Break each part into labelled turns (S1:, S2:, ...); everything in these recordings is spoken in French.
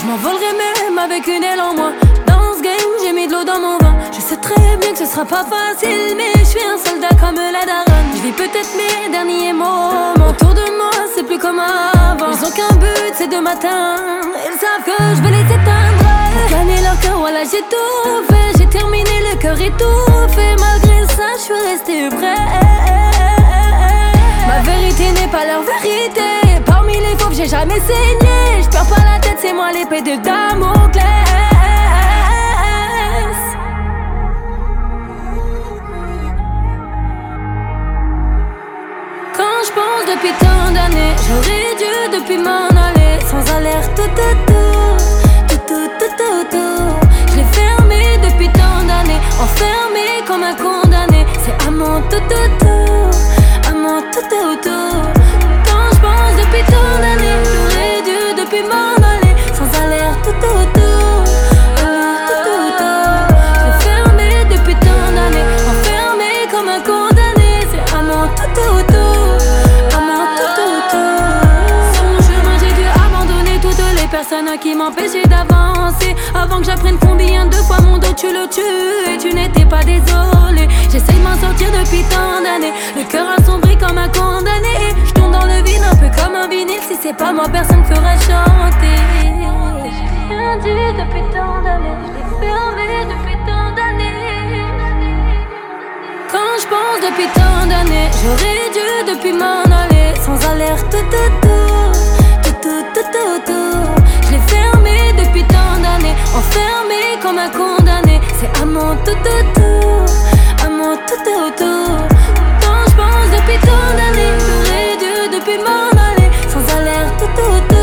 S1: Je m'envolerai même avec une aile en moins. Dans ce game, j'ai mis de l'eau dans mon vin. Je sais très bien que ce sera pas facile, mais je suis un soldat comme la daronne. Je vis peut-être mes derniers moments. Autour de moi, c'est plus comme avant. Ils ont qu'un but, c'est de matin. Ils savent que je vais les éteindre. Pour gagner leur cœur, voilà, j'ai tout fait. J'ai terminé, le cœur étouffé. Malgré ça, je suis resté vrai. Ma vérité n'est pas leur vérité. Parmi les fauves, j'ai jamais saigné. Je perds pas la tête, c'est moi l'épée de Damoclès. Quand je pense depuis tant d'années, j'aurais dû depuis m'en aller. Sans alerte, tout. Je l'ai fermé depuis tant d'années, enfermé comme un condamné. C'est à mon tout. À mon tout. Quand je pense depuis tant d'années, j'aurais dû depuis m'en aller. Sans alerte, tout. Je l'ai fermé depuis tant d'années, enfermé comme un condamné. C'est à mon tout. À mon tout. Sur mon chemin, j'ai dû abandonner toutes les personnes qui m'empêchaient d'avancer. Avant que j'apprenne combien de fois mon dos tu le tues et tu n'étais pas désolé. J'essaye de m'en sortir depuis tant d'années. Le cœur assombri comme un condamné. Je tombe dans le vide un peu comme un vinyle. Si c'est pas moi, personne fera chanter. J'ai rien dit depuis tant d'années. Je l'ai fermé depuis tant d'années. Quand je pense depuis tant d'années, j'aurais dû depuis m'en aller. Sans alerte, tout. Je l'ai fermé depuis tant d'années, enfermé comme un condamné. C'est à mon tout. À mon tout. Quand je pense depuis tant d'années, j'aurais dû depuis m'en aller. Sans alerte, tout.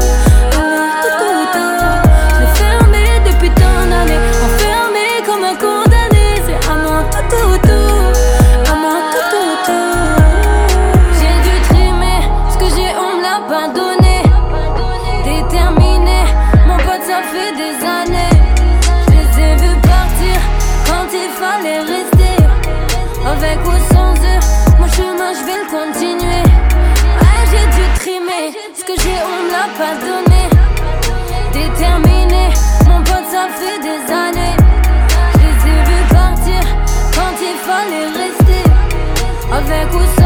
S1: Je l'ai fermé depuis tant d'années, enfermé comme un condamné. C'est à mon tout. À mon tout. J'ai dû trimer ce que j'ai, on me l'a pas donné. Déterminé, mon pote, ça fait des années. Je les ai vus partir quand il fallait rester. Avec ou sans eux, mon chemin je vais le continuer. Ouais, j'ai dû trimer ce que j'ai, on me l'a pas donné. Déterminé, mon pote, ça fait des années. Je les ai vus partir quand il fallait rester. Avec ou sans